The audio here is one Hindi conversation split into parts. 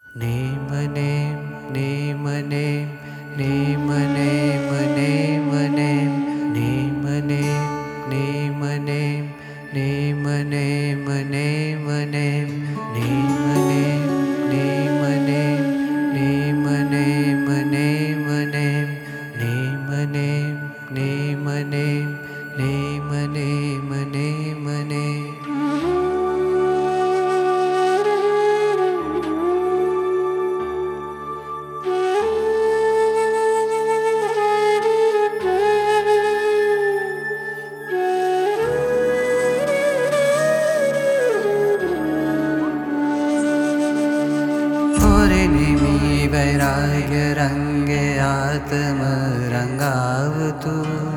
Name a name, name a name, name a name, a name a name, name a name, name a name, name a name, a name a name, name a name, name a name, name a name, a name a name, name a name, name a name, name a name, a name a name. निमी वैराग्य रंगे आत्म रंगाव तू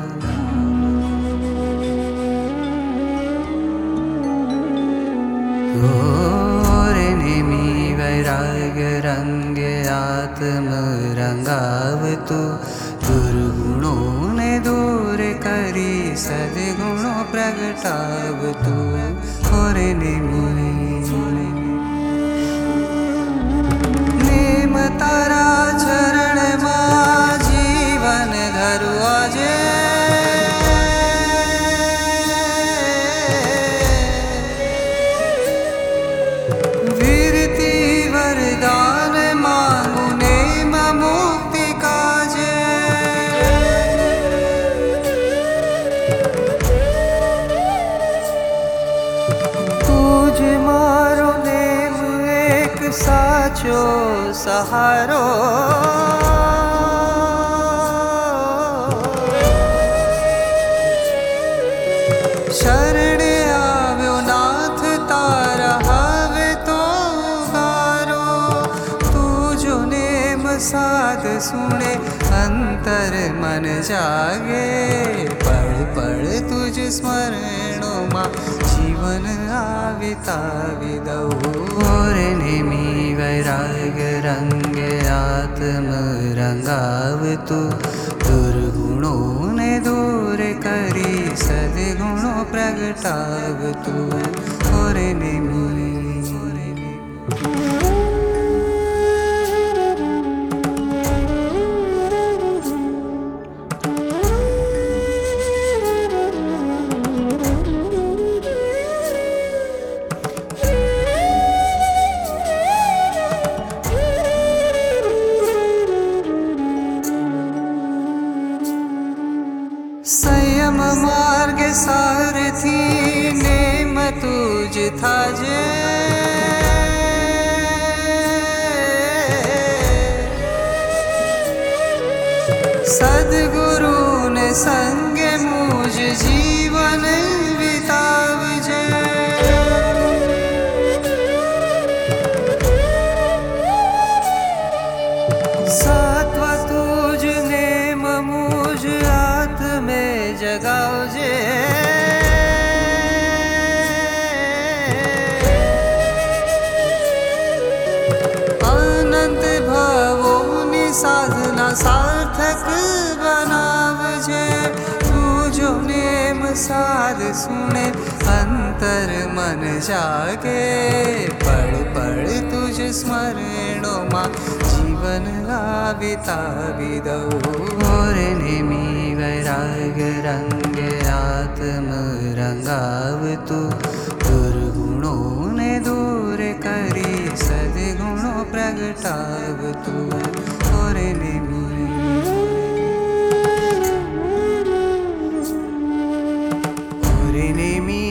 रे निमी वैराग्य रंगे आत्म रंगाव तू दुर्गुणों ने दूर करी सद्गुणों प्रगटाव तू रे निमी तारा चरण मां जीवन धरु आजे वीरती वरदान मांगू नेम मुक्ति काजे तुझ मारो नेम एक साचो सहारो शरण आव्यो नाथ तारा हवे तो गारो तू जो नेम साध सुने अंतर मन जागे पढ़ पढ़ तुझ स्मरणों मां जीवन आवितावि दऊ रे निमी वैराग्य रंगे आत्म रंगाव तू दुर्गुणों ने दूर करी सद्गुणों प्रगटाव तू रे निमी संयम मार्ग सारथी नेम तुझ थाजे सद्गुरु ने संग मुझ जीवन बितावजे सात्वा तुझ नेम मुझ में जगाओ जे अनंत भवों साधना सार्थक बनाव जे तू जो नेम साध सुने अंतर मन जागे पढ़ पढ़ तुझ स्मरणों मां जीवन आवितावि दऊ रे निमी वैराग्य रंगे आत्म रंगाव तू दुर्गुणों ने दूर करी सद्गुणों प्रगटाव तू रे निमी रे निमी